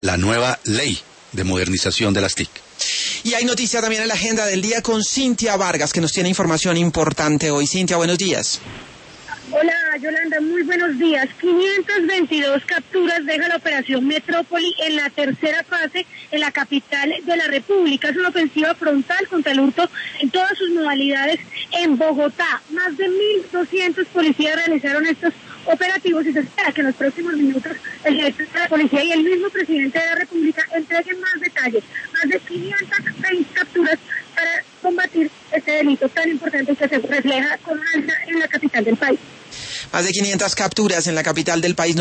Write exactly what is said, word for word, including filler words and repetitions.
la nueva ley de modernización de las T I C. Y hay noticia también en la agenda del día con Cintia Vargas, que nos tiene información importante hoy. Cintia, buenos días. Hola, Yolanda, muy buenos días. quinientas veintidós capturas deja la operación Metrópoli en la tercera fase en la capital de la República. Es una ofensiva frontal contra el hurto en todas sus modalidades en Bogotá. Más de mil doscientos policías realizaron estos operativos y se espera que en los próximos minutos el director de la policía y el mismo presidente de la República entreguen más detalles. Más de quinientas veinte capturas para combatir este delito tan importante que se refleja con alza en la capital del país. Más de quinientas capturas en la capital del país.